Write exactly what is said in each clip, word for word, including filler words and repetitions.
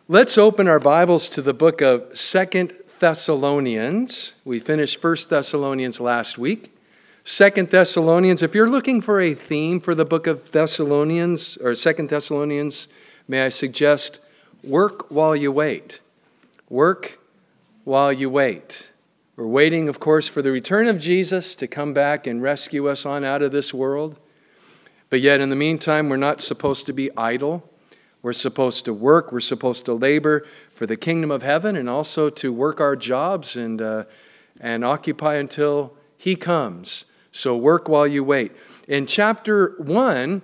Let's open our Bibles to the book of Second Thessalonians. We finished First Thessalonians last week. Second Thessalonians, if you're looking for a theme for the book of Thessalonians, or Second Thessalonians, may I suggest work while you wait. Work while you wait. We're waiting, of course, for the return of Jesus to come back and rescue us on out of this world. But yet, in the meantime, we're not supposed to be idle. We're supposed to work, we're supposed to labor for the kingdom of heaven and also to work our jobs and uh, and occupy until he comes. So work while you wait. In chapter one,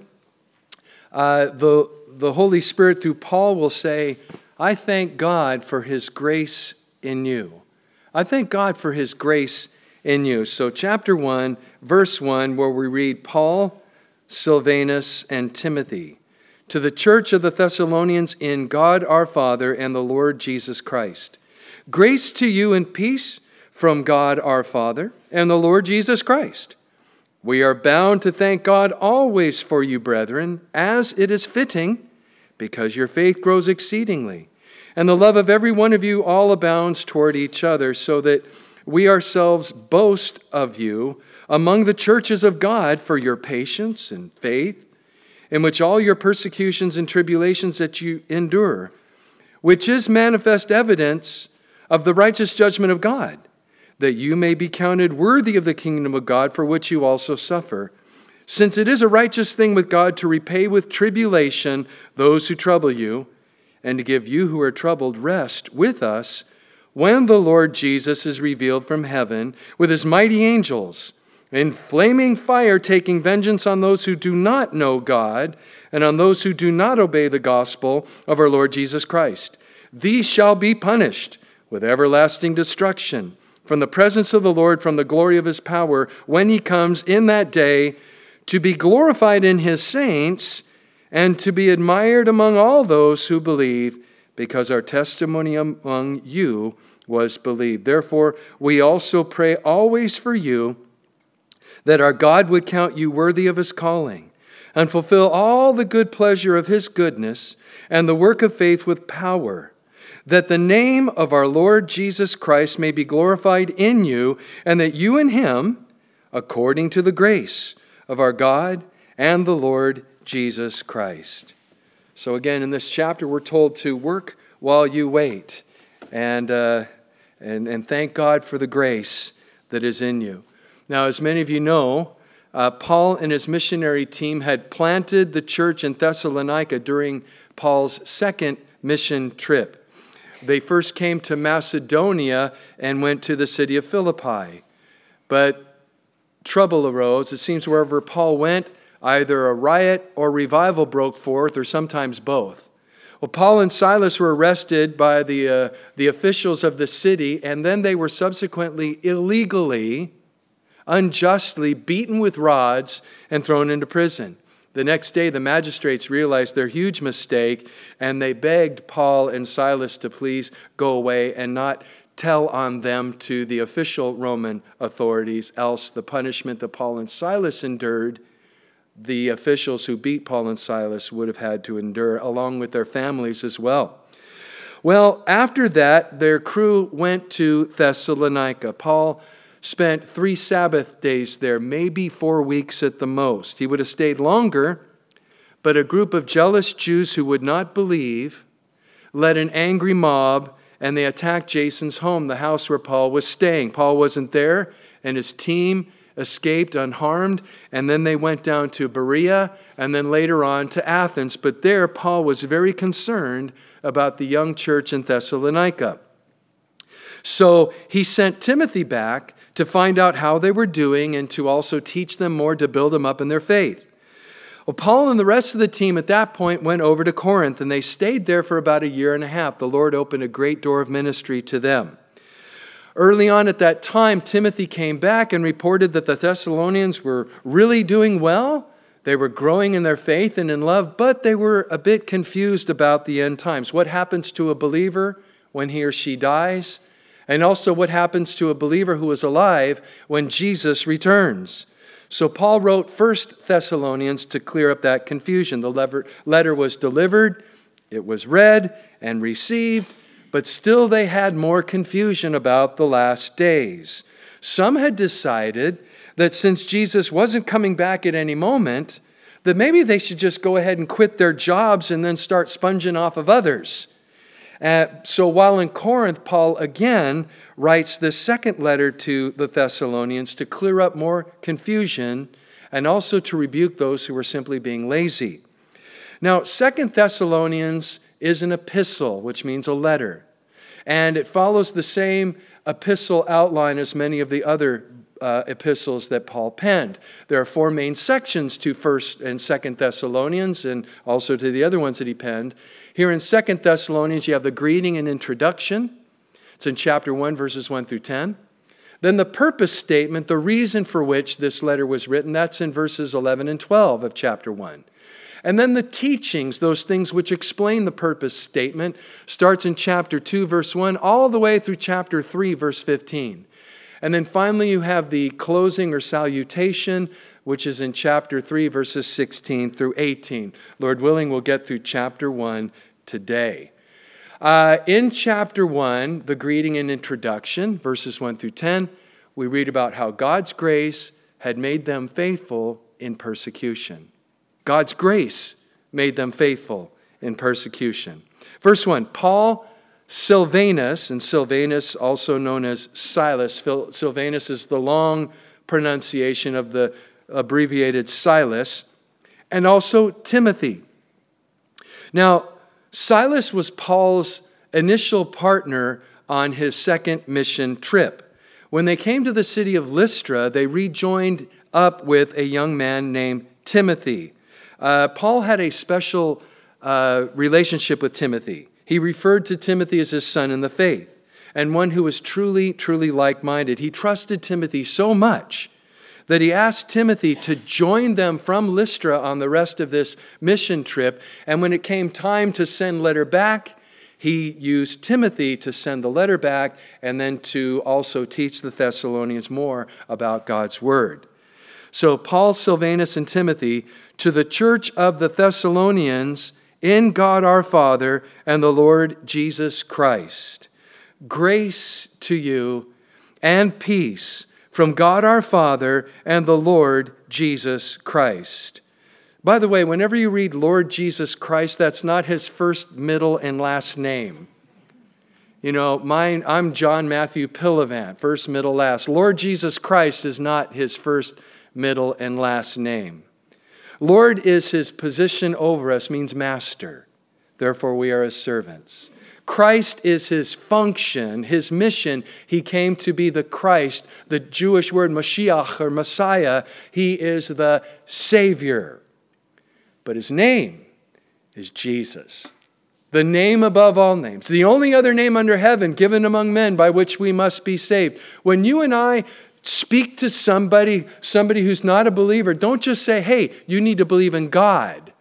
uh, the, the Holy Spirit through Paul will say, I thank God for his grace in you. I thank God for his grace in you. So chapter one, verse one, where we read, Paul, Silvanus, and Timothy, to the church of the Thessalonians in God our Father and the Lord Jesus Christ. Grace to you and peace from God our Father and the Lord Jesus Christ. We are bound to thank God always for you, brethren, as it is fitting, because your faith grows exceedingly, and the love of every one of you all abounds toward each other, so that we ourselves boast of you among the churches of God for your patience and faith, in which all your persecutions and tribulations that you endure, which is manifest evidence of the righteous judgment of God, that you may be counted worthy of the kingdom of God, for which you also suffer. Since it is a righteous thing with God to repay with tribulation those who trouble you, and to give you who are troubled rest with us, when the Lord Jesus is revealed from heaven with his mighty angels, in flaming fire, taking vengeance on those who do not know God and on those who do not obey the gospel of our Lord Jesus Christ. These shall be punished with everlasting destruction from the presence of the Lord, from the glory of his power, when he comes in that day to be glorified in his saints and to be admired among all those who believe, because our testimony among you was believed. Therefore, we also pray always for you, that our God would count you worthy of his calling, and fulfill all the good pleasure of his goodness, and the work of faith with power, that the name of our Lord Jesus Christ may be glorified in you, and that you in him, according to the grace of our God and the Lord Jesus Christ. So again, in this chapter, we're told to work while you wait, and, uh, and, and thank God for the grace that is in you. Now, as many of you know, uh, Paul and his missionary team had planted the church in Thessalonica during Paul's second mission trip. They first came to Macedonia and went to the city of Philippi. But trouble arose. It seems wherever Paul went, either a riot or revival broke forth, or sometimes both. Well, Paul and Silas were arrested by the, uh, the officials of the city, and then they were subsequently illegally unjustly beaten with rods and thrown into prison. The next day, the magistrates realized their huge mistake, and they begged Paul and Silas to please go away and not tell on them to the official Roman authorities, else the punishment that Paul and Silas endured, the officials who beat Paul and Silas would have had to endure, along with their families as well. Well, after that, their crew went to Thessalonica. Paul spent three Sabbath days there, maybe four weeks at the most. He would have stayed longer, but a group of jealous Jews who would not believe led an angry mob, and they attacked Jason's home, the house where Paul was staying. Paul wasn't there, and his team escaped unharmed, and then they went down to Berea, and then later on to Athens. But there, Paul was very concerned about the young church in Thessalonica. So he sent Timothy back to find out how they were doing and to also teach them more, to build them up in their faith. Well, Paul and the rest of the team at that point went over to Corinth, and they stayed there for about a year and a half. The Lord opened a great door of ministry to them. Early on at that time, Timothy came back and reported that the Thessalonians were really doing well. They were growing in their faith and in love, but they were a bit confused about the end times. What happens to a believer when he or she dies? And also what happens to a believer who is alive when Jesus returns. So Paul wrote First Thessalonians to clear up that confusion. The letter was delivered It was read and received, but still they had more confusion about the last days. Some had decided that since Jesus wasn't coming back at any moment, that maybe they should just go ahead and quit their jobs and then start sponging off of others. Uh, so while in Corinth, Paul again writes this second letter to the Thessalonians to clear up more confusion and also to rebuke those who were simply being lazy. Now, Second Thessalonians is an epistle, which means a letter. And it follows the same epistle outline as many of the other uh, epistles that Paul penned. There are four main sections to First and Second Thessalonians and also to the other ones that he penned. Here in Second Thessalonians, you have the greeting and introduction. It's in chapter one, verses one through ten. Then the purpose statement, the reason for which this letter was written, that's in verses eleven and twelve of chapter one. And then the teachings, those things which explain the purpose statement, starts in chapter two, verse one, all the way through chapter three, verse fifteen. And then finally you have the closing or salutation, which is in chapter three, verses sixteen through eighteen. Lord willing, we'll get through chapter one today. Uh, in chapter one, the greeting and introduction, verses one through ten, we read about how God's grace had made them faithful in persecution. God's grace made them faithful in persecution. Verse one, Paul, Silvanus, and Silvanus also known as Silas. Silvanus is the long pronunciation of the abbreviated Silas, and also Timothy. Now, Silas was Paul's initial partner on his second mission trip. When they came to the city of Lystra, they rejoined up with a young man named Timothy. Uh, Paul had a special uh, relationship with Timothy. He referred to Timothy as his son in the faith and one who was truly, truly like-minded. He trusted Timothy so much that he asked Timothy to join them from Lystra on the rest of this mission trip. And when it came time to send letter back, he used Timothy to send the letter back and then to also teach the Thessalonians more about God's word. So Paul, Silvanus, and Timothy to the church of the Thessalonians in God our Father and the Lord Jesus Christ. Grace to you and peace from God our Father and the Lord Jesus Christ. By the way, whenever you read Lord Jesus Christ, that's not his first, middle, and last name. You know, mine, I'm John Matthew Pillavant, first, middle, last. Lord Jesus Christ is not his first, middle, and last name. Lord is his position over us, means master. Therefore, we are his servants. Christ is his function, his mission. He came to be the Christ, the Jewish word Mashiach or Messiah. He is the Savior. But his name is Jesus, the name above all names, the only other name under heaven given among men by which we must be saved. When you and I speak to somebody, somebody who's not a believer, don't just say, hey, you need to believe in God.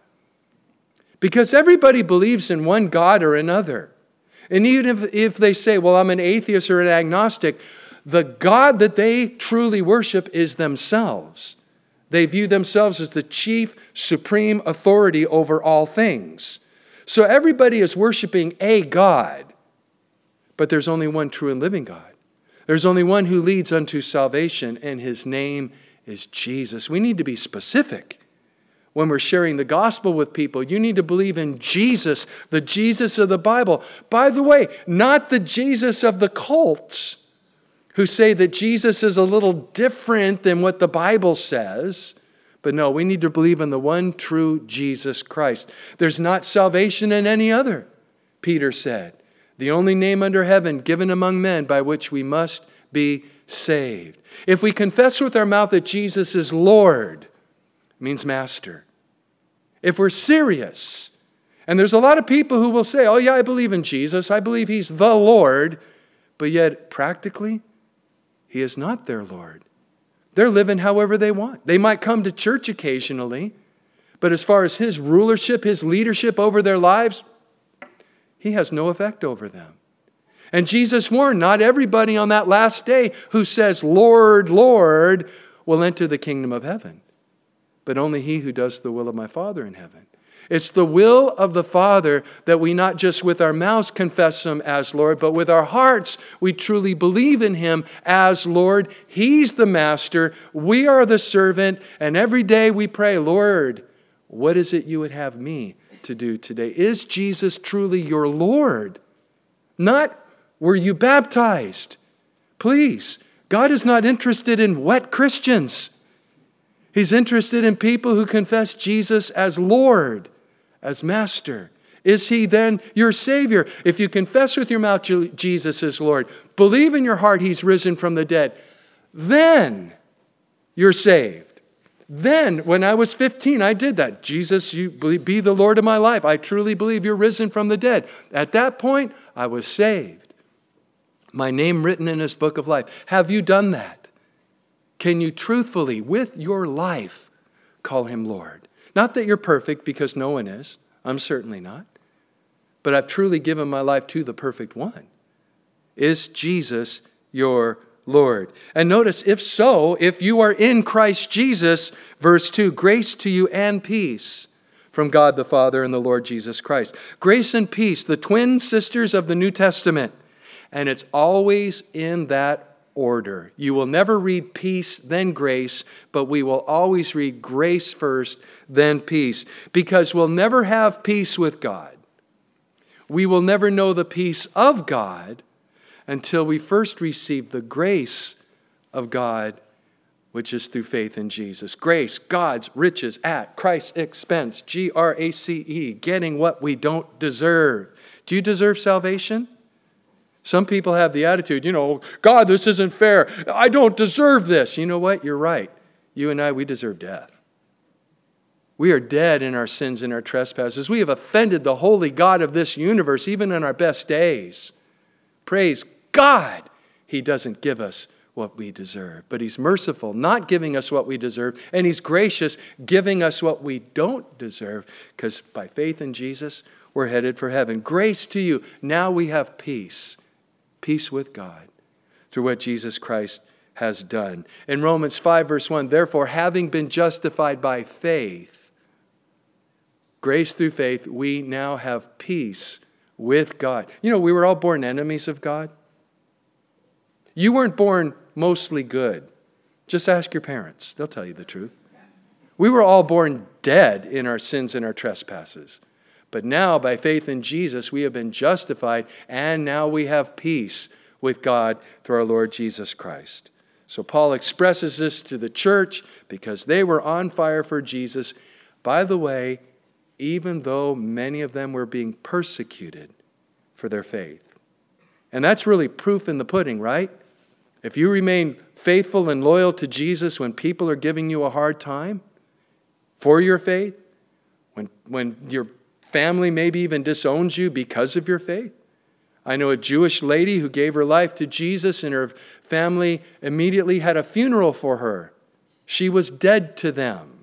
Because everybody believes in one God or another. And even if, if they say, well, I'm an atheist or an agnostic, the God that they truly worship is themselves. They view themselves as the chief, supreme authority over all things. So everybody is worshiping a God, but there's only one true and living God. There's only one who leads unto salvation, and his name is Jesus. We need to be specific. When we're sharing the gospel with people, you need to believe in Jesus, the Jesus of the Bible. By the way, not the Jesus of the cults who say that Jesus is a little different than what the Bible says. But no, we need to believe in the one true Jesus Christ. There's not salvation in any other, Peter said. The only name under heaven given among men by which we must be saved. If we confess with our mouth that Jesus is Lord, means master. If we're serious, and there's a lot of people who will say, oh yeah, I believe in Jesus, I believe he's the Lord, but yet practically, he is not their Lord. They're living however they want. They might come to church occasionally, but as far as his rulership, his leadership over their lives, he has no effect over them. And Jesus warned, not everybody on that last day who says, Lord, Lord, will enter the kingdom of heaven, but only he who does the will of my Father in heaven. It's the will of the Father that we not just with our mouths confess Him as Lord, but with our hearts we truly believe in Him as Lord. He's the master, we are the servant, and every day we pray, Lord, what is it you would have me to do today? Is Jesus truly your Lord? Not, were you baptized? Please, God is not interested in wet Christians. He's interested in people who confess Jesus as Lord, as Master. Is He then your Savior? If you confess with your mouth Jesus is Lord, believe in your heart He's risen from the dead, then you're saved. Then, when I was fifteen, I did that. Jesus, you be the Lord of my life. I truly believe you're risen from the dead. At that point, I was saved. My name written in His book of life. Have you done that? Can you truthfully, with your life, call Him Lord? Not that you're perfect, because no one is. I'm certainly not. But I've truly given my life to the perfect one. Is Jesus your Lord? And notice, if so, if you are in Christ Jesus, verse two, grace to you and peace from God the Father and the Lord Jesus Christ. Grace and peace, the twin sisters of the New Testament. And it's always in that order. You will never read peace, then grace, but we will always read grace first, then peace. Because we'll never have peace with God. We will never know the peace of God until we first receive the grace of God, which is through faith in Jesus. Grace, God's riches at Christ's expense. G R A C E, getting what we don't deserve. Do you deserve salvation? Some people have the attitude, you know, God, this isn't fair. I don't deserve this. You know what? You're right. You and I, we deserve death. We are dead in our sins and our trespasses. We have offended the holy God of this universe, even in our best days. Praise God, He doesn't give us what we deserve. But He's merciful, not giving us what we deserve. And He's gracious, giving us what we don't deserve. Because by faith in Jesus, we're headed for heaven. Grace to you. Now we have peace. Peace with God through what Jesus Christ has done. In Romans five, verse one, therefore, having been justified by faith, grace through faith, we now have peace with God. You know, we were all born enemies of God. You weren't born mostly good. Just ask your parents. They'll tell you the truth. We were all born dead in our sins and our trespasses. But now, by faith in Jesus, we have been justified, and now we have peace with God through our Lord Jesus Christ. So Paul expresses this to the church because they were on fire for Jesus. By the way, even though many of them were being persecuted for their faith. And that's really proof in the pudding, right? If you remain faithful and loyal to Jesus when people are giving you a hard time for your faith, when, when your family maybe even disowns you because of your faith. I know a Jewish lady who gave her life to Jesus, and her family immediately had a funeral for her. She was dead to them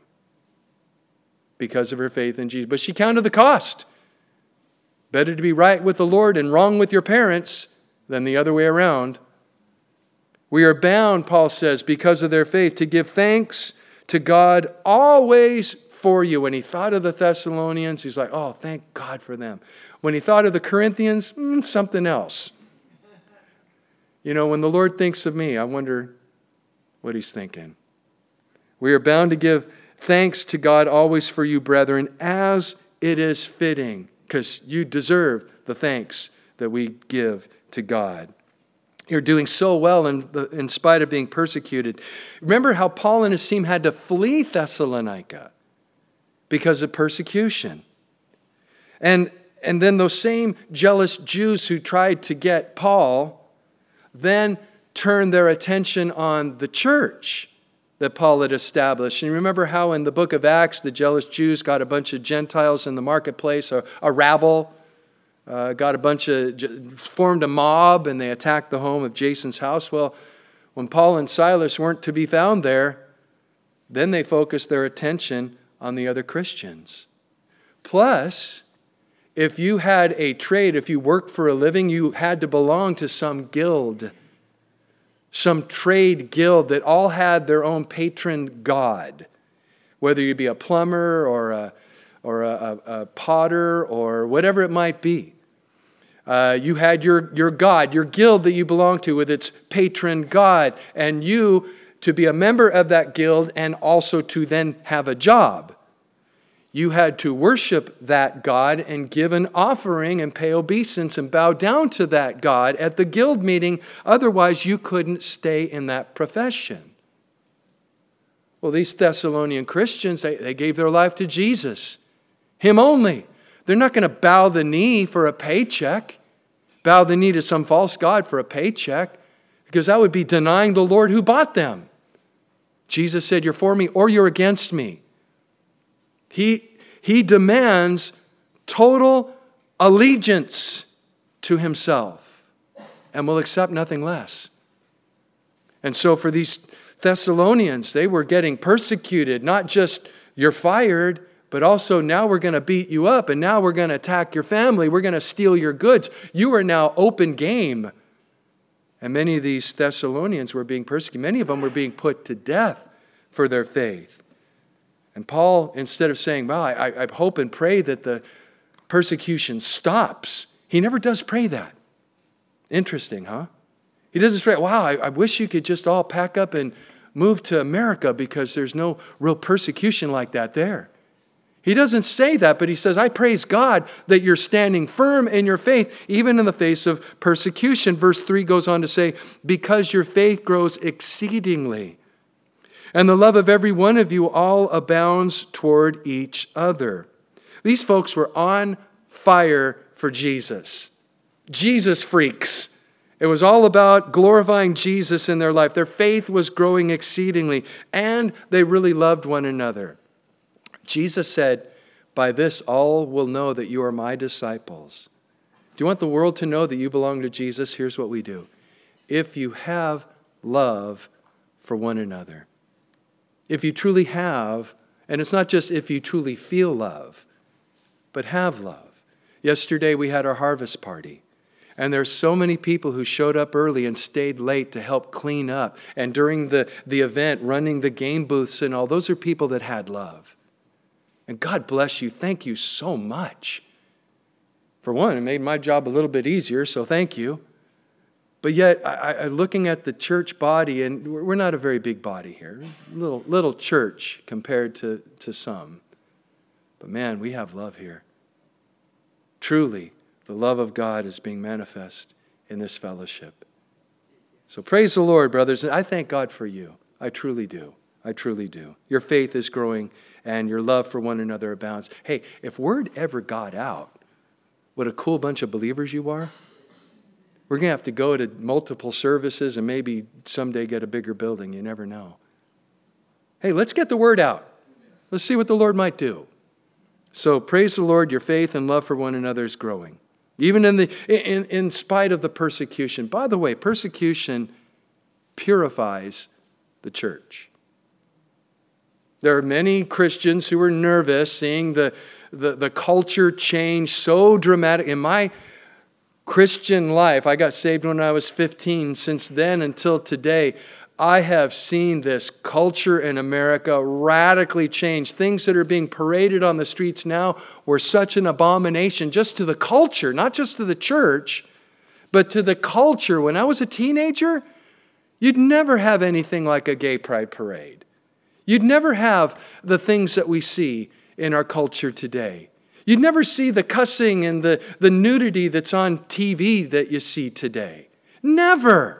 because of her faith in Jesus. But she counted the cost. Better to be right with the Lord and wrong with your parents than the other way around. We are bound, Paul says, because of their faith, to give thanks to God always for you. When he thought of the Thessalonians, he's like, oh, thank God for them. When he thought of the Corinthians, mm, something else. You know, when the Lord thinks of me, I wonder what He's thinking. We are bound to give thanks to God always for you, brethren, as it is fitting, because you deserve the thanks that we give to God. You're doing so well in, the, in spite of being persecuted. Remember how Paul and his team had to flee Thessalonica because of persecution. And, and then those same jealous Jews who tried to get Paul then turned their attention on the church that Paul had established. And remember how in the book of Acts, the jealous Jews got a bunch of Gentiles in the marketplace, a, a rabble, uh, got a bunch of, formed a mob, and they attacked the home of Jason's house. Well, when Paul and Silas weren't to be found there, then they focused their attention on the other Christians. Plus, if you had a trade, if you worked for a living, you had to belong to some guild, some trade guild that all had their own patron god. Whether you be a plumber or a, or a, a, a potter or whatever it might be. Uh, you had your, your god, your guild that you belonged to with its patron god, and you to be a member of that guild and also to then have a job. You had to worship that god and give an offering and pay obeisance and bow down to that god at the guild meeting. Otherwise, you couldn't stay in that profession. Well, these Thessalonian Christians, they, they gave their life to Jesus, Him only. They're not going to bow the knee for a paycheck, bow the knee to some false god for a paycheck, because that would be denying the Lord who bought them. Jesus said, you're for me or you're against me. He, he demands total allegiance to Himself and will accept nothing less. And so for these Thessalonians, they were getting persecuted, not just you're fired, but also now we're going to beat you up, and now we're going to attack your family. We're going to steal your goods. You are now open game. And many of these Thessalonians were being persecuted. Many of them were being put to death for their faith. And Paul, instead of saying, well, I, I hope and pray that the persecution stops, he never does pray that. Interesting, huh? He doesn't say, wow, I, I wish you could just all pack up and move to America because there's no real persecution like that there. He doesn't say that, but he says, I praise God that you're standing firm in your faith, even in the face of persecution. Verse three goes on to say, because your faith grows exceedingly, and the love of every one of you all abounds toward each other. These folks were on fire for Jesus. Jesus freaks. It was all about glorifying Jesus in their life. Their faith was growing exceedingly, and they really loved one another. Jesus said, by this all will know that you are my disciples. Do you want the world to know that you belong to Jesus? Here's what we do. If you have love for one another. If you truly have, and it's not just if you truly feel love, but have love. Yesterday we had our harvest party. And there's so many people who showed up early and stayed late to help clean up. And during the, the event, running the game booths and all, those are people that had love. And God bless you. Thank you so much. For one, it made my job a little bit easier, so thank you. But yet, I, I, looking at the church body, and we're not a very big body here, little little church compared to, to some. But man, we have love here. Truly, the love of God is being manifest in this fellowship. So praise the Lord, brothers. I thank God for you. I truly do. I truly do. Your faith is growing and your love for one another abounds. Hey, if word ever got out, what a cool bunch of believers you are. We're going to have to go to multiple services and maybe someday get a bigger building. You never know. Hey, let's get the word out. Let's see what the Lord might do. So praise the Lord, your faith and love for one another is growing. Even in the in, in spite of the persecution. By the way, persecution purifies the church. There are many Christians who are nervous seeing the, the, the culture change so dramatic. In my Christian life, I got saved when I was fifteen. Since then until today, I have seen this culture in America radically change. Things that are being paraded on the streets now were such an abomination just to the culture, not just to the church, but to the culture. When I was a teenager, you'd never have anything like a gay pride parade. You'd never have the things that we see in our culture today. You'd never see the cussing and the, the nudity that's on T V that you see today. Never.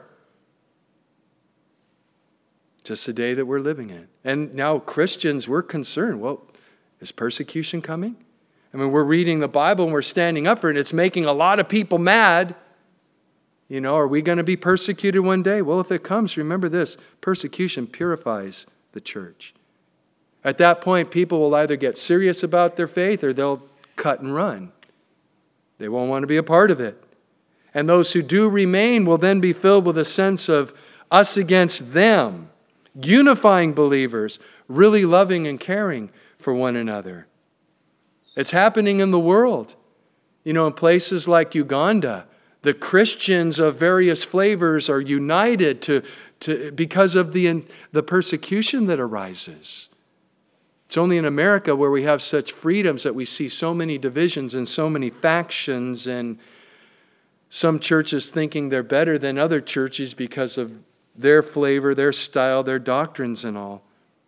Just the day that we're living in. And now Christians, we're concerned. Well, is persecution coming? I mean, we're reading the Bible and we're standing up for it. And it's making a lot of people mad. You know, are we going to be persecuted one day? Well, if it comes, remember this. Persecution purifies the church. At that point, people will either get serious about their faith or they'll cut and run. They won't want to be a part of it. And those who do remain will then be filled with a sense of us against them, unifying believers, really loving and caring for one another. It's happening in the world. You know, in places like Uganda, the Christians of various flavors are united to, to because of the, the persecution that arises. It's only in America where we have such freedoms that we see so many divisions and so many factions, and some churches thinking they're better than other churches because of their flavor, their style, their doctrines and all.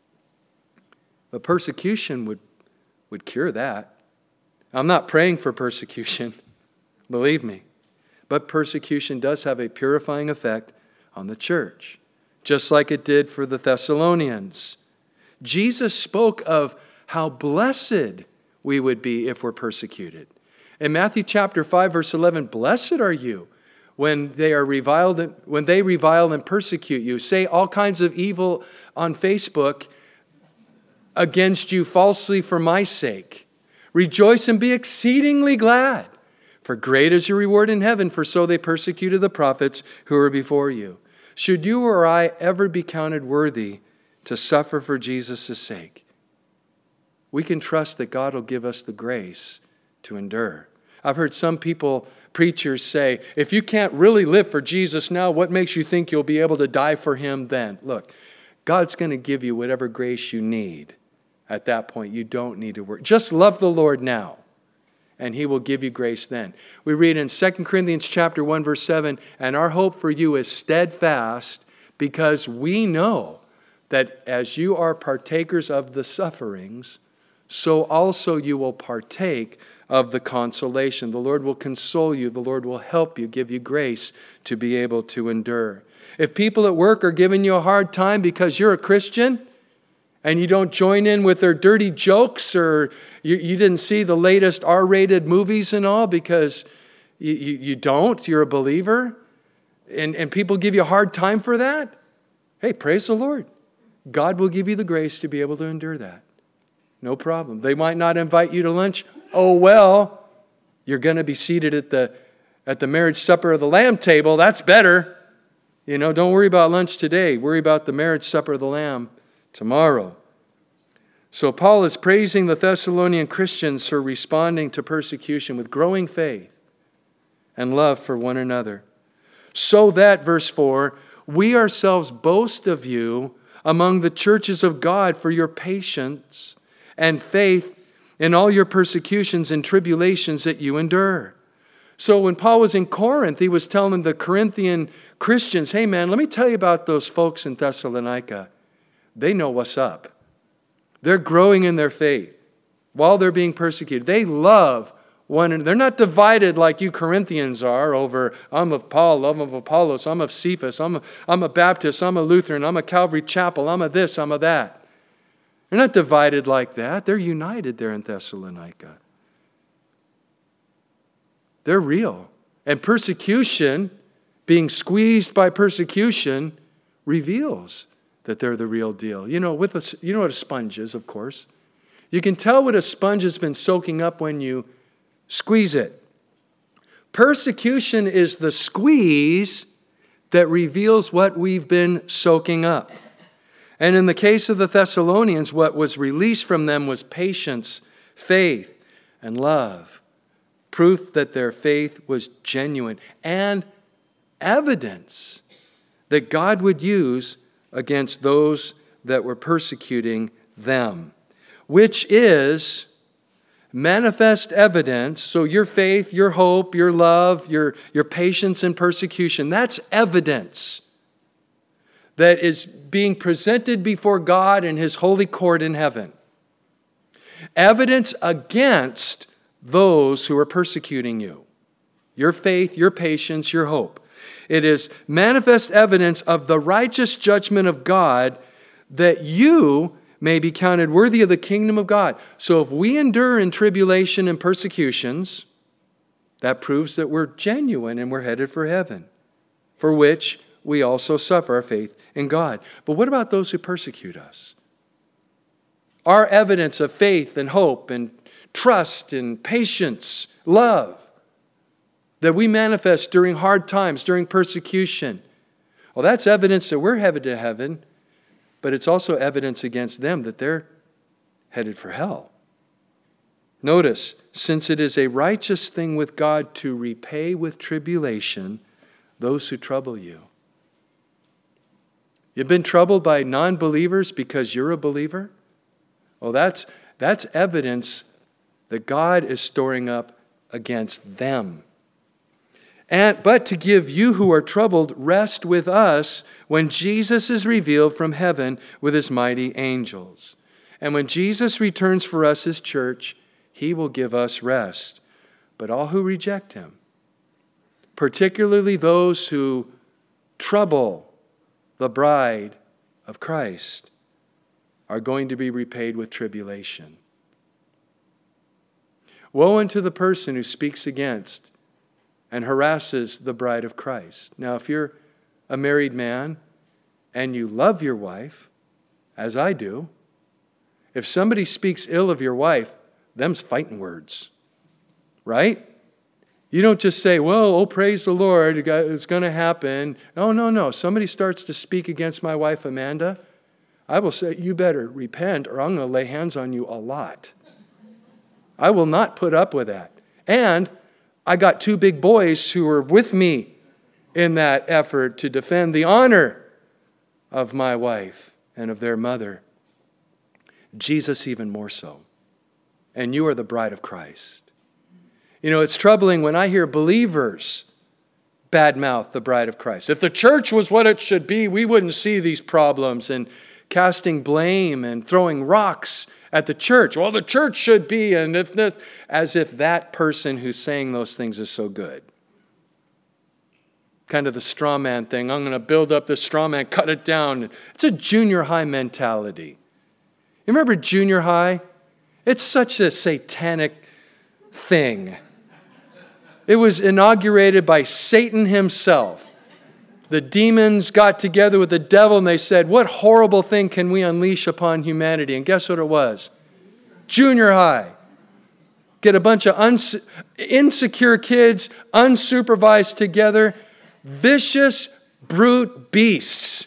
But persecution would, would cure that. I'm not praying for persecution, believe me. But persecution does have a purifying effect on the church, just like it did for the Thessalonians. Jesus spoke of how blessed we would be if we're persecuted. In Matthew chapter five, verse eleven, blessed are you when they are reviled, and, when they revile and persecute you, say all kinds of evil on Facebook against you falsely for my sake. Rejoice and be exceedingly glad, for great is your reward in heaven, for so they persecuted the prophets who were before you. Should you or I ever be counted worthy to suffer for Jesus' sake, we can trust that God will give us the grace to endure. I've heard some people, preachers, say, if you can't really live for Jesus now, what makes you think you'll be able to die for him then? Look, God's going to give you whatever grace you need. At that point, you don't need to work. Just love the Lord now, and he will give you grace then. We read in Second Corinthians chapter one, verse seven, and our hope for you is steadfast, because we know that as you are partakers of the sufferings, so also you will partake of the consolation. The Lord will console you. The Lord will help you, give you grace to be able to endure. If people at work are giving you a hard time because you're a Christian and you don't join in with their dirty jokes, or you, you didn't see the latest R-rated movies and all because you, you, you don't, you're a believer, and, and people give you a hard time for that, hey, praise the Lord. God will give you the grace to be able to endure that. No problem. They might not invite you to lunch. Oh, well, you're going to be seated at the at the marriage supper of the Lamb table. That's better. You know, don't worry about lunch today. Worry about the marriage supper of the Lamb tomorrow. So Paul is praising the Thessalonian Christians for responding to persecution with growing faith and love for one another. So that, verse four, we ourselves boast of you among the churches of God for your patience and faith in all your persecutions and tribulations that you endure. So when Paul was in Corinth, he was telling the Corinthian Christians, hey man, let me tell you about those folks in Thessalonica. They know what's up. They're growing in their faith while they're being persecuted. They love one another. They're not divided like you Corinthians are over, I'm of Paul, I'm of Apollos, I'm of Cephas, I'm a, I'm a Baptist, I'm a Lutheran, I'm a Calvary Chapel, I'm a this, I'm a that. They're not divided like that. They're united there in Thessalonica. They're real. And persecution, being squeezed by persecution, reveals that they're the real deal. You know, with a, you know what a sponge is, of course. You can tell what a sponge has been soaking up when you squeeze it. Persecution is the squeeze that reveals what we've been soaking up. And in the case of the Thessalonians, what was released from them was patience, faith, and love. Proof that their faith was genuine, and evidence that God would use against those that were persecuting them, which is manifest evidence. So your faith, your hope, your love, your, your patience in persecution, that's evidence that is being presented before God in his holy court in heaven. Evidence against those who are persecuting you. Your faith, your patience, your hope. It is manifest evidence of the righteous judgment of God that you may be counted worthy of the kingdom of God. So if we endure in tribulation and persecutions, that proves that we're genuine and we're headed for heaven, for which we also suffer our faith in God. But what about those who persecute us? Our evidence of faith and hope and trust and patience, love, that we manifest during hard times, during persecution. Well, that's evidence that we're headed to heaven, but it's also evidence against them that they're headed for hell. Notice, since it is a righteous thing with God to repay with tribulation those who trouble you. You've been troubled by non-believers because you're a believer? Well, that's, that's evidence that God is storing up against them. And, but to give you who are troubled rest with us when Jesus is revealed from heaven with his mighty angels. And when Jesus returns for us, his church, he will give us rest. But all who reject him, particularly those who trouble the bride of Christ, are going to be repaid with tribulation. Woe unto the person who speaks against and harasses the bride of Christ. Now, if you're a married man and you love your wife, as I do, if somebody speaks ill of your wife, them's fighting words, right? You don't just say, well, oh, praise the Lord, it's going to happen. No, no, no. Somebody starts to speak against my wife, Amanda, I will say, you better repent or I'm going to lay hands on you a lot. I will not put up with that. And I got two big boys who were with me in that effort to defend the honor of my wife and of their mother. Jesus even more so. And you are the bride of Christ. You know, it's troubling when I hear believers badmouth the bride of Christ. If the church was what it should be, we wouldn't see these problems, and casting blame and throwing rocks at the church. Well, the church should be, and if the, as if that person who's saying those things is so good. Kind of the straw man thing. I'm going to build up this straw man, cut it down. It's a junior high mentality. You remember junior high? It's such a satanic thing. It was inaugurated by Satan himself. The demons got together with the devil and they said, what horrible thing can we unleash upon humanity? And guess what it was? Junior high. Get a bunch of uns- insecure kids, unsupervised together, vicious, brute beasts.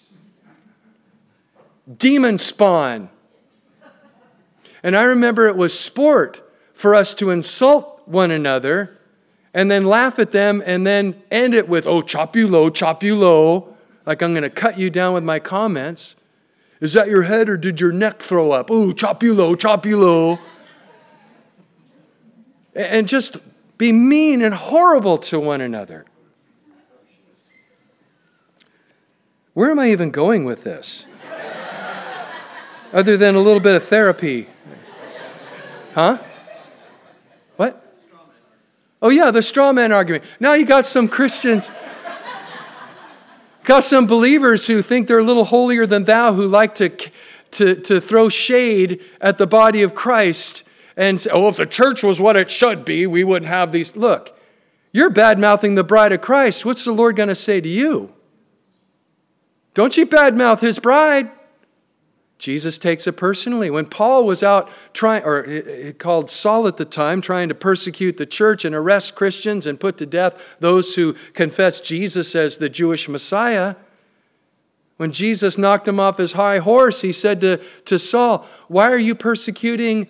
Demon spawn. And I remember it was sport for us to insult one another and then laugh at them, and then end it with, oh, chop you low, chop you low. Like I'm going to cut you down with my comments. Is that your head or did your neck throw up? Oh, chop you low, chop you low. And just be mean and horrible to one another. Where am I even going with this? Other than a little bit of therapy. Huh? What? Oh yeah, the straw man argument. Now you got some Christians, got some believers who think they're a little holier than thou, who like to, to, to throw shade at the body of Christ and say, oh, if the church was what it should be, we wouldn't have these. Look, you're bad-mouthing the bride of Christ. What's the Lord going to say to you? Don't you bad-mouth his bride. Jesus takes it personally. When Paul was out trying, or called Saul at the time, trying to persecute the church and arrest Christians and put to death those who confess Jesus as the Jewish Messiah, when Jesus knocked him off his high horse, he said to, to Saul, why are you persecuting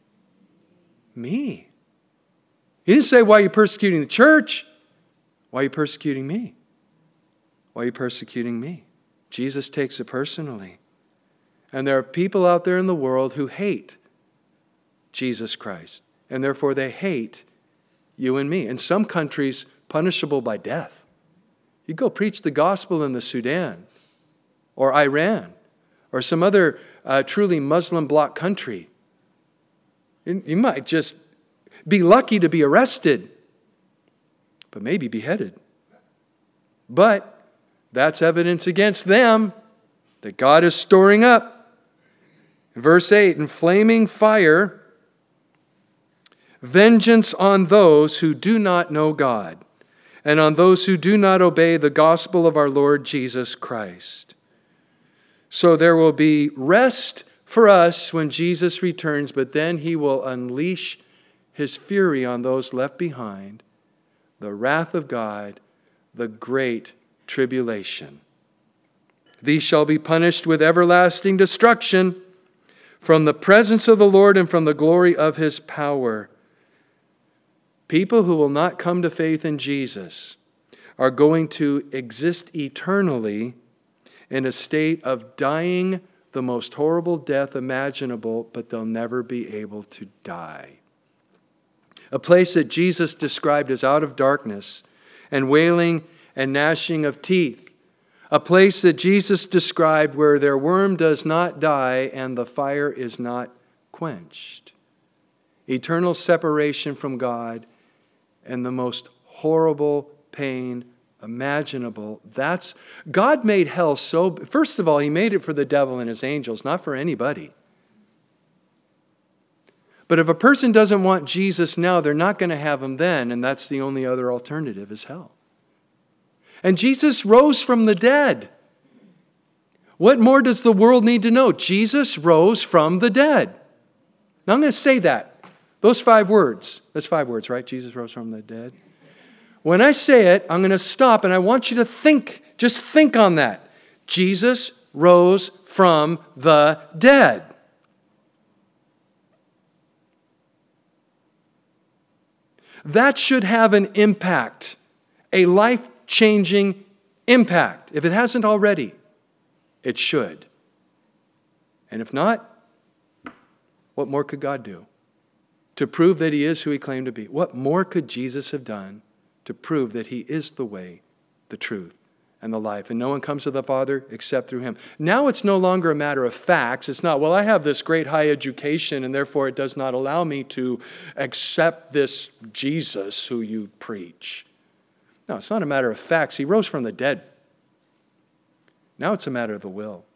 me? He didn't say, why are you persecuting the church? Why are you persecuting me? Why are you persecuting me? Jesus takes it personally. And there are people out there in the world who hate Jesus Christ. And therefore they hate you and me. In some countries, punishable by death. You go preach the gospel in the Sudan or Iran or some other uh, truly Muslim bloc country. You might just be lucky to be arrested, but maybe beheaded. But that's evidence against them that God is storing up. Verse eight, in flaming fire, vengeance on those who do not know God, and on those who do not obey the gospel of our Lord Jesus Christ. So there will be rest for us when Jesus returns, but then he will unleash his fury on those left behind, the wrath of God, the great tribulation. These shall be punished with everlasting destruction from the presence of the Lord and from the glory of his power. People who will not come to faith in Jesus are going to exist eternally in a state of dying the most horrible death imaginable, but they'll never be able to die. A place that Jesus described as out of darkness and wailing and gnashing of teeth. A place that Jesus described where their worm does not die and the fire is not quenched. Eternal separation from God and the most horrible pain imaginable. That's God made hell so, first of all, he made it for the devil and his angels, not for anybody. But if a person doesn't want Jesus now, they're not going to have him then, and that's the only other alternative is hell. And Jesus rose from the dead. What more does the world need to know? Jesus rose from the dead. Now I'm going to say that. Those five words. That's five words, right? Jesus rose from the dead. When I say it, I'm going to stop and I want you to think, just think on that. Jesus rose from the dead. That should have an impact, a life-changing impact. If it hasn't already, it should. And if not, what more could God do to prove that he is who he claimed to be? What more could Jesus have done to prove that he is the way, the truth, and the life? And no one comes to the Father except through him. Now it's no longer a matter of facts. It's not, well, I have this great high education and therefore it does not allow me to accept this Jesus who you preach. No, it's not a matter of facts. He rose from the dead. Now it's a matter of the will.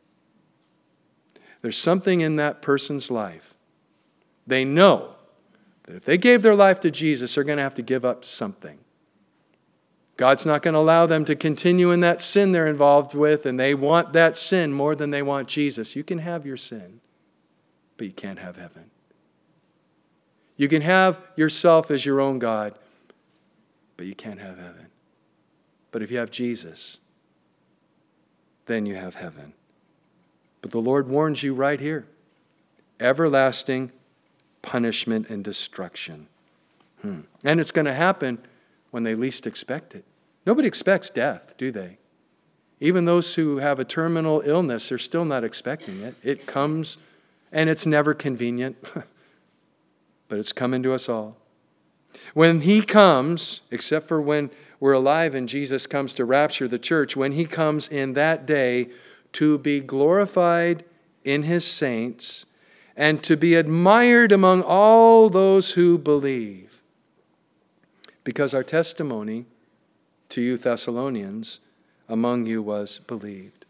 There's something in that person's life. They know that if they gave their life to Jesus, they're going to have to give up something. God's not going to allow them to continue in that sin they're involved with, and they want that sin more than they want Jesus. You can have your sin, but you can't have heaven. You can have yourself as your own God, but you can't have heaven. But if you have Jesus, then you have heaven. But the Lord warns you right here. Everlasting punishment and destruction. Hmm. And it's going to happen when they least expect it. Nobody expects death, do they? Even those who have a terminal illness, they're still not expecting it. It comes, and it's never convenient, but it's coming to us all. When he comes, except for when we're alive and Jesus comes to rapture the church, when he comes in that day to be glorified in his saints and to be admired among all those who believe. Because our testimony to you Thessalonians among you was believed.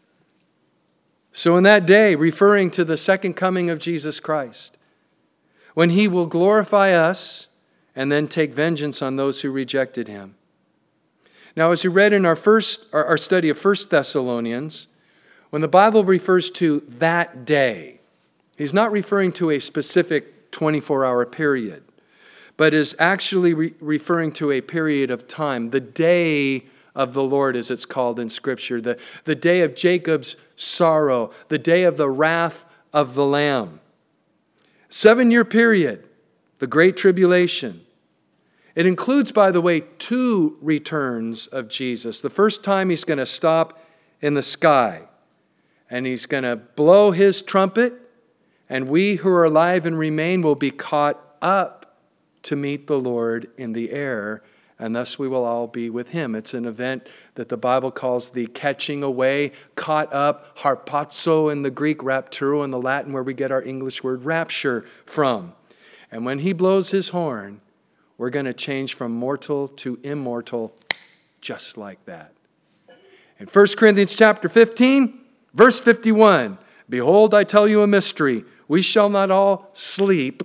So in that day, referring to the second coming of Jesus Christ, when he will glorify us and then take vengeance on those who rejected him. Now, as we read in our first our, our study of First Thessalonians, when the Bible refers to that day, he's not referring to a specific twenty-four hour period, but is actually re- referring to a period of time, the day of the Lord, as it's called in Scripture, the, the day of Jacob's sorrow, the day of the wrath of the Lamb. Seven-year period, the Great Tribulation. It includes, by the way, two returns of Jesus. The first time he's going to stop in the sky, and he's going to blow his trumpet, and we who are alive and remain will be caught up to meet the Lord in the air, and thus we will all be with him. It's an event that the Bible calls the catching away, caught up, harpazo in the Greek, rapturo in the Latin, where we get our English word rapture from. And when he blows his horn, we're going to change from mortal to immortal just like that. In First Corinthians chapter fifteen, verse fifty-one, behold, I tell you a mystery. We shall not all sleep.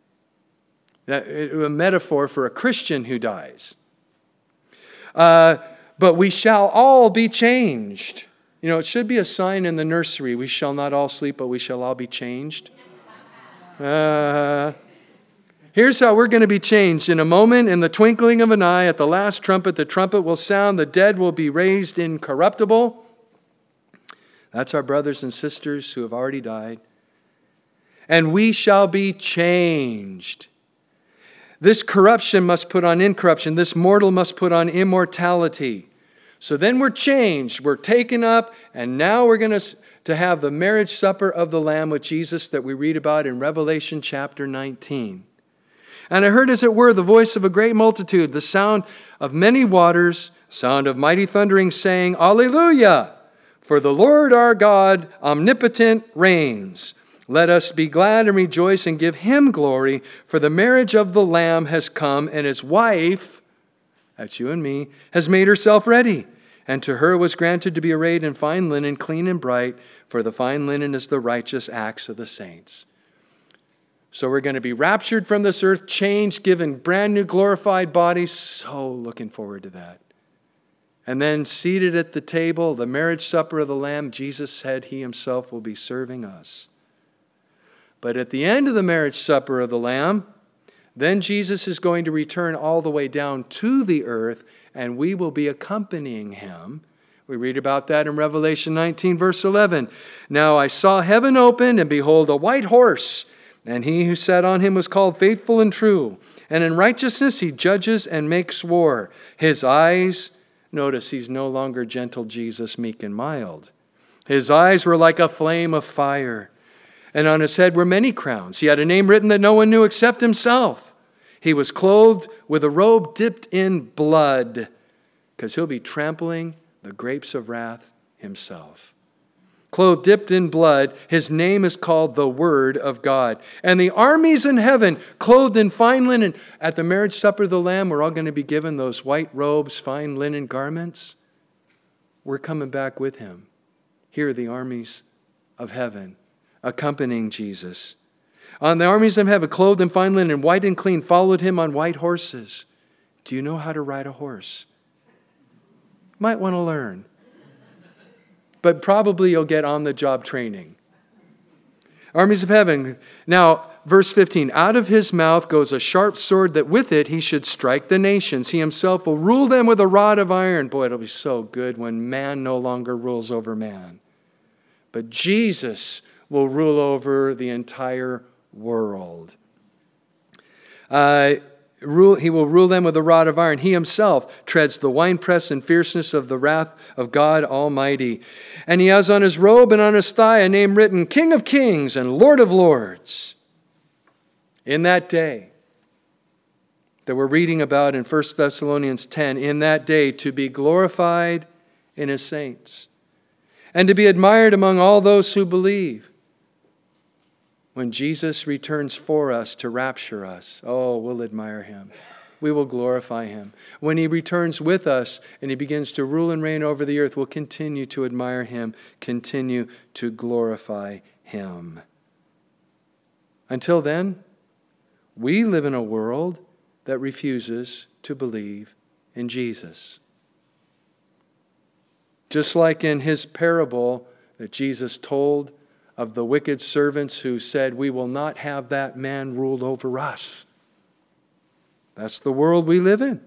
A metaphor for a Christian who dies. Uh, but we shall all be changed. You know, it should be a sign in the nursery. We shall not all sleep, but we shall all be changed. Uh, here's how we're going to be changed. In a moment, in the twinkling of an eye, at the last trumpet, the trumpet will sound. The dead will be raised incorruptible. That's our brothers and sisters who have already died. And we shall be changed. This corruption must put on incorruption. This mortal must put on immortality. So then we're changed. We're taken up, and now we're going to, to have the marriage supper of the Lamb with Jesus that we read about in Revelation chapter nineteen. And I heard, as it were, the voice of a great multitude, the sound of many waters, sound of mighty thundering, saying, Alleluia! For the Lord our God, omnipotent, reigns. Let us be glad and rejoice and give him glory, for the marriage of the Lamb has come, and his wife, that's you and me, has made herself ready. And to her was granted to be arrayed in fine linen, clean and bright, for the fine linen is the righteous acts of the saints. So we're going to be raptured from this earth, changed, given brand new glorified bodies. So looking forward to that. And then seated at the table, the marriage supper of the Lamb, Jesus said he himself will be serving us. But at the end of the marriage supper of the Lamb, then Jesus is going to return all the way down to the earth, and we will be accompanying him. We read about that in Revelation nineteen, verse eleven. Now I saw heaven opened, and behold, a white horse, and he who sat on him was called Faithful and True. And in righteousness he judges and makes war. His eyes, notice he's no longer gentle Jesus, meek and mild. His eyes were like a flame of fire, and on his head were many crowns. He had a name written that no one knew except himself. He was clothed with a robe dipped in blood, because he'll be trampling the grapes of wrath himself. Clothed, dipped in blood, his name is called the Word of God. And the armies in heaven, clothed in fine linen, at the marriage supper of the Lamb, we're all going to be given those white robes, fine linen garments. We're coming back with him. Here are the armies of heaven, accompanying Jesus. On the armies of heaven, clothed in fine linen, white and clean, followed him on white horses. Do you know how to ride a horse? Might want to learn. But probably you'll get on-the-job training. Armies of heaven. Now, verse fifteen, out of his mouth goes a sharp sword that with it he should strike the nations. He himself will rule them with a rod of iron. Boy, it'll be so good when man no longer rules over man. But Jesus will rule over the entire world. Uh, rule, he will rule them with a rod of iron. He himself treads the winepress and fierceness of the wrath of God Almighty. And he has on his robe and on his thigh a name written, King of Kings and Lord of Lords. In that day that we're reading about in First Thessalonians ten, in that day to be glorified in his saints and to be admired among all those who believe. When Jesus returns for us to rapture us, oh, we'll admire him. We will glorify him. When he returns with us and he begins to rule and reign over the earth, we'll continue to admire him, continue to glorify him. Until then, we live in a world that refuses to believe in Jesus. Just like in his parable that Jesus told of the wicked servants who said, we will not have that man ruled over us. That's the world we live in.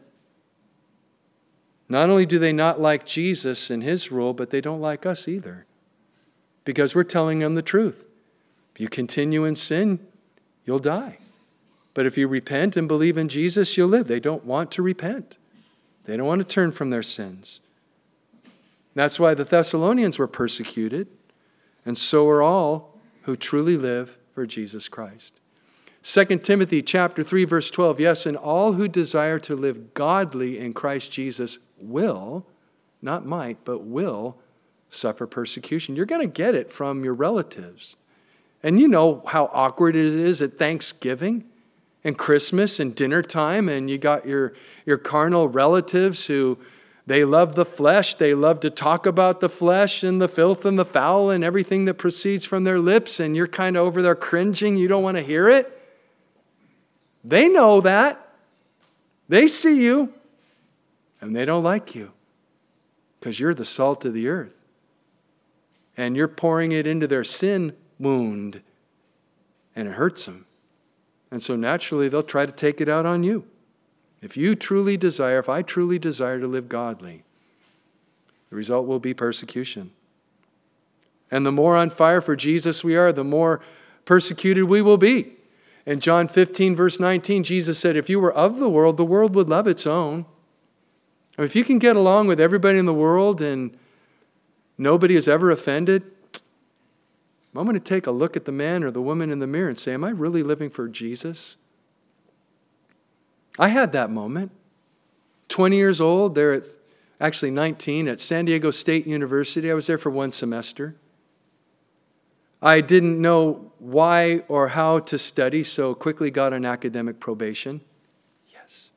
Not only do they not like Jesus and his rule, but they don't like us either. Because we're telling them the truth. If you continue in sin, you'll die. But if you repent and believe in Jesus, you'll live. They don't want to repent. They don't want to turn from their sins. That's why the Thessalonians were persecuted. And so are all who truly live for Jesus Christ. Second Timothy chapter three, verse twelve, yes, and all who desire to live godly in Christ Jesus will, not might, but will suffer persecution. You're going to get it from your relatives. And you know how awkward it is at Thanksgiving and Christmas and dinner time, and you got your, your carnal relatives who they love the flesh. They love to talk about the flesh and the filth and the foul and everything that proceeds from their lips. And you're kind of over there cringing. You don't want to hear it. They know that. They see you. And they don't like you. Because you're the salt of the earth. And you're pouring it into their sin wound. And it hurts them. And so naturally they'll try to take it out on you. If you truly desire, if I truly desire to live godly, the result will be persecution. And the more on fire for Jesus we are, the more persecuted we will be. In John fifteen, verse nineteen, Jesus said, if you were of the world, the world would love its own. I mean, if you can get along with everybody in the world and nobody is ever offended, I'm going to take a look at the man or the woman in the mirror and say, am I really living for Jesus? I had that moment. twenty years old, there at, actually nineteen, at San Diego State University. I was there for one semester. I didn't know why or how to study, so quickly got on academic probation. Yes.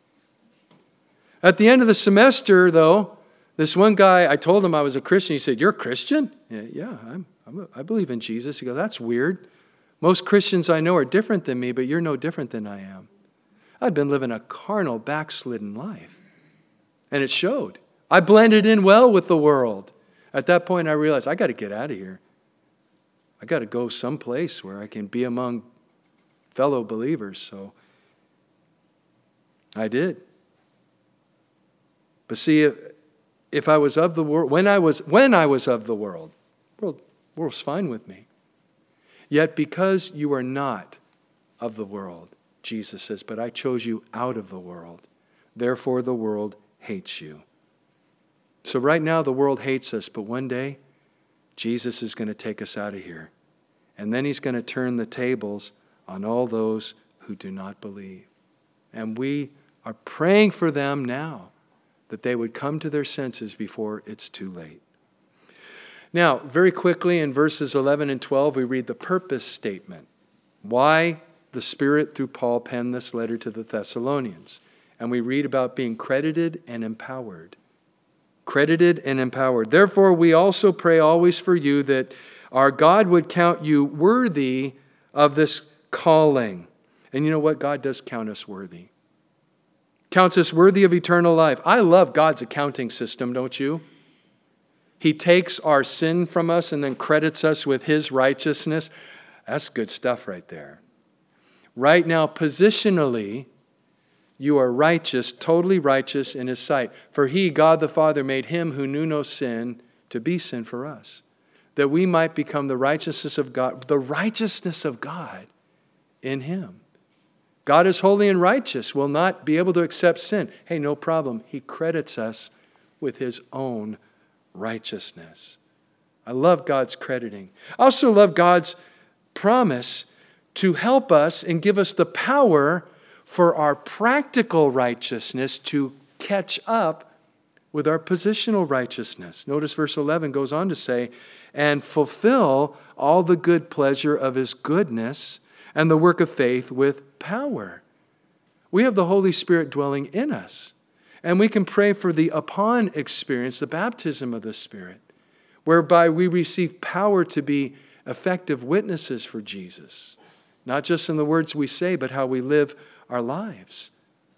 At the end of the semester, though, this one guy, I told him I was a Christian. He said, "You're a Christian?" Yeah, yeah I'm, I'm a, I believe in Jesus. He goes, "That's weird. Most Christians I know are different than me, but you're no different than I am." I'd been living a carnal, backslidden life, and it showed. I blended in well with the world. At that point, I realized, I got to get out of here. I got to go someplace where I can be among fellow believers. So I did. But see, if, if I was of the world, when I was when I was of the world, the world, the world's fine with me. Yet because you are not of the world, Jesus says, but I chose you out of the world. Therefore the world hates you. So right now the world hates us, but one day Jesus is going to take us out of here. And then he's going to turn the tables on all those who do not believe. And we are praying for them now that they would come to their senses before it's too late. Now, very quickly in verses eleven and twelve, we read the purpose statement. Why the Spirit, through Paul, penned this letter to the Thessalonians. And we read about being credited and empowered. Credited and empowered. Therefore, we also pray always for you that our God would count you worthy of this calling. And you know what? God does count us worthy. Counts us worthy of eternal life. I love God's accounting system, don't you? He takes our sin from us and then credits us with His righteousness. That's good stuff right there. Right now, positionally, you are righteous, totally righteous in His sight. For He, God the Father, made Him who knew no sin to be sin for us, that we might become the righteousness of God, the righteousness of God in Him. God is holy and righteous, will not be able to accept sin. Hey, no problem. He credits us with His own righteousness. I love God's crediting. I also love God's promise to help us and give us the power for our practical righteousness to catch up with our positional righteousness. Notice verse eleven goes on to say, and fulfill all the good pleasure of His goodness and the work of faith with power. We have the Holy Spirit dwelling in us, and we can pray for the upon experience, the baptism of the Spirit, whereby we receive power to be effective witnesses for Jesus. Not just in the words we say, but how we live our lives.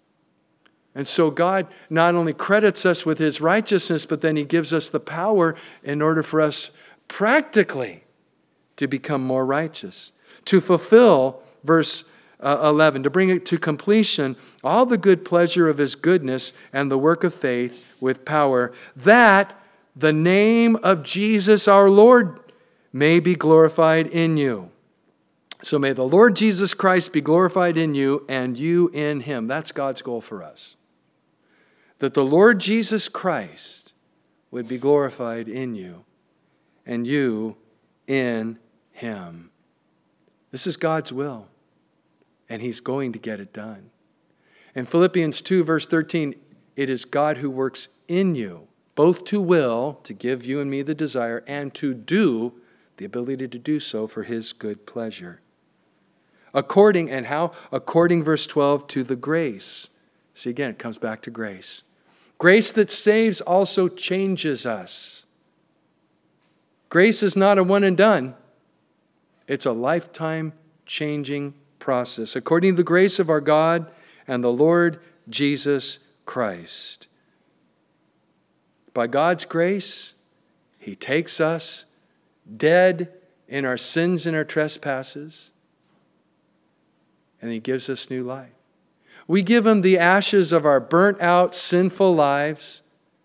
And so God not only credits us with His righteousness, but then He gives us the power in order for us practically to become more righteous. To fulfill, verse eleven, to bring it to completion, all the good pleasure of His goodness and the work of faith with power, that the name of Jesus our Lord may be glorified in you. So may the Lord Jesus Christ be glorified in you and you in Him. That's God's goal for us. That the Lord Jesus Christ would be glorified in you and you in Him. This is God's will, and He's going to get it done. In Philippians two, verse thirteen, it is God who works in you, both to will, to give you and me the desire, and to do, the ability to do so for His good pleasure. According, and how? According, verse twelve, to the grace. See, again, it comes back to grace. Grace that saves also changes us. Grace is not a one and done. It's a lifetime changing process. According to the grace of our God and the Lord Jesus Christ. By God's grace, He takes us dead in our sins and our trespasses, and He gives us new life. We give Him the ashes of our burnt out, sinful lives,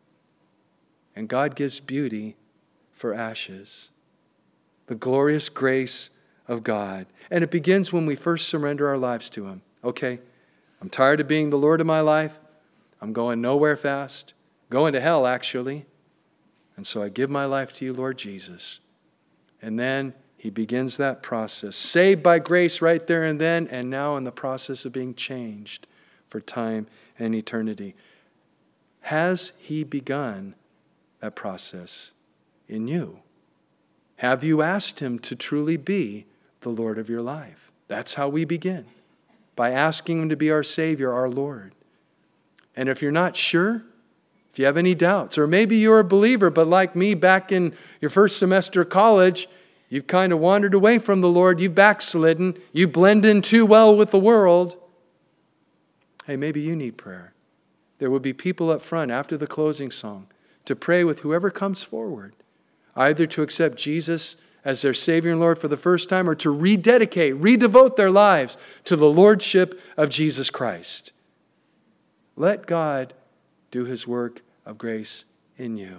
and God gives beauty for ashes. The glorious grace of God. And it begins when we first surrender our lives to Him. Okay, I'm tired of being the Lord of my life. I'm going nowhere fast, going to hell actually. And so I give my life to you, Lord Jesus. And then he begins that process, saved by grace right there and then, and now in the process of being changed for time and eternity. Has he begun that process in you? Have you asked him to truly be the Lord of your life? That's how we begin, by asking him to be our Savior, our Lord. And if you're not sure, if you have any doubts, or maybe you're a believer, but like me back in your first semester of college, you've kind of wandered away from the Lord, you've backslidden, you blend in too well with the world. Hey, maybe you need prayer. There will be people up front after the closing song to pray with whoever comes forward, either to accept Jesus as their Savior and Lord for the first time or to rededicate, redevote their lives to the Lordship of Jesus Christ. Let God do his work of grace in you.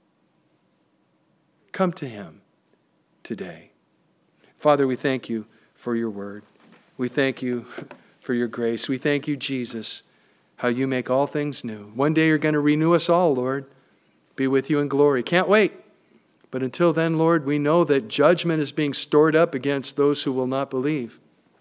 Come to him today. Father, we thank you for your word. We thank you for your grace. We thank you, Jesus, how you make all things new. One day you're going to renew us all, Lord. Be with you in glory. Can't wait. But until then, Lord, we know that judgment is being stored up against those who will not believe.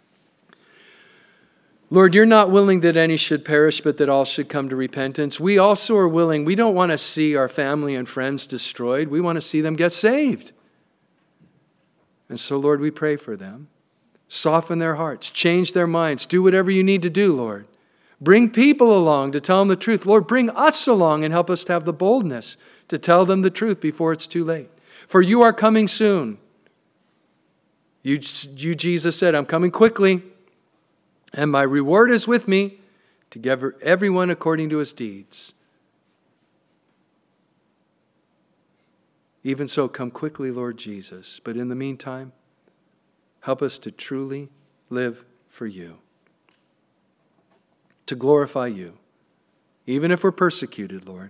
Lord, you're not willing that any should perish, but that all should come to repentance. We also are willing. We don't want to see our family and friends destroyed. We want to see them get saved. And so, Lord, we pray for them. Soften their hearts. Change their minds. Do whatever you need to do, Lord. Bring people along to tell them the truth. Lord, bring us along and help us to have the boldness to tell them the truth before it's too late. For you are coming soon. You, you Jesus said, I'm coming quickly, and my reward is with me to give everyone according to his deeds. Even so, come quickly, Lord Jesus. But in the meantime, help us to truly live for you, to glorify you, even if we're persecuted, Lord,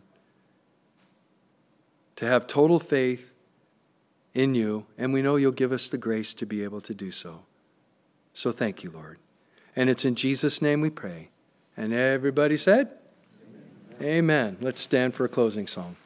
to have total faith in you, and we know you'll give us the grace to be able to do so. So thank you, Lord. And it's in Jesus' name we pray. And everybody said, Amen. Amen. Let's stand for a closing song.